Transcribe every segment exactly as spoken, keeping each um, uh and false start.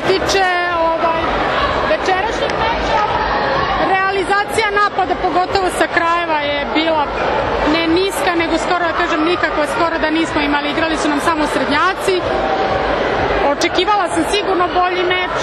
tiče ovaj, večerašnjeg meča, realizacija napada, pogotovo sa krajeva, je bila ne niska, nego skoro da kažem nikakva, skoro da nismo imali, igrali su nam samo srednjaci. Očekivala sam sigurno bolji meč.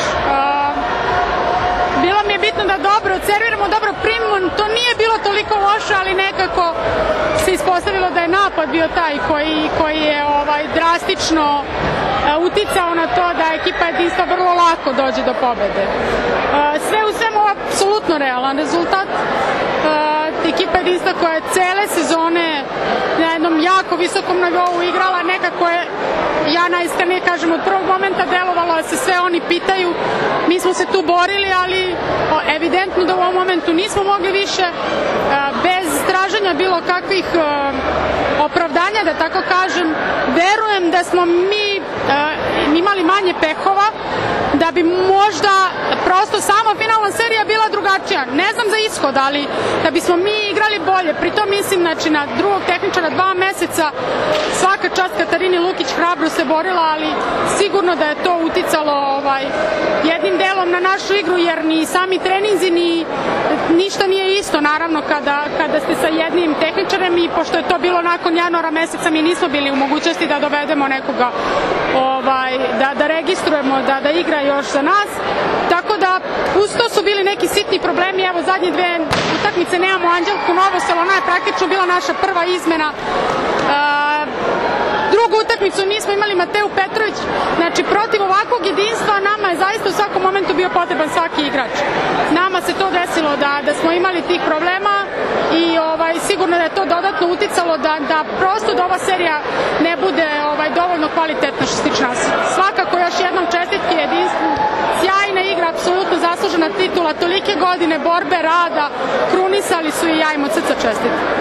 Bilo mi je bitno da dobro serviramo, dobro primimo, to nije bilo toliko loše, ali nekako se ispostavilo da je napad bio taj koji, koji je ovaj, drastično uh, uticao na to da ekipa Jedinstva vrlo lako dođe do pobede. Uh, sve u svemu apsolutno realan rezultat. Uh, ekipa Jedinstva koja je cele sezone na jednom jako visokom nivou igrala, nekako je, ja najiskrenije kažem, od prvog momenta delovalo da se sve oni pitaju. Mi smo se tu borili, ali evidentno da u ovom momentu nismo mogli više, bez traženja bilo kakvih opravdanja, da tako kažem. Verujem da smo mi imali manje pehova, da bi možda prosto sama finalna serija bila drugačija. Ne znam za ishod, ali da bismo mi igrali bolje. Pritom mislim, znači, na drugog tehničara dva meseca, svaka čast Katarini Lukić, hrabro se borila, ali sigurno da je to uticalo ovaj, jednim delom na našu igru, jer ni sami treninzi, ni ništa nije isto, naravno, kada, kada ste sa jednim tehničarem, i pošto je to bilo nakon januara meseca, mi nismo bili u mogućnosti da dovedemo nekoga, ovaj, da, da registrujemo, da, da igra još za nas. Tako da, uz to su bili neki sitni problemi. Evo, zadnje dve utakmice nemamo Anđelku Novosel, ona je praktično bila naša prva izmena. Uh, drugu utakmicu nismo imali Mateu Petrović. Znači, protiv ovakvog jedinstva nama je zaista u svakom momentu bio potreban svaki igrač. Nama se to desilo da, da smo imali tih problema i ovaj, sigurno da je to dodatno uticalo da, da prosto da ova serija ne bude ovaj, dovoljno kvalitetna što se tiče nas. Svakako još jednom čestitke Jedinstvu. Sjajna igra, apsolutno zaslužena titula, tolike godine borbe, rada, krunisali su i ja im od srca čestitam.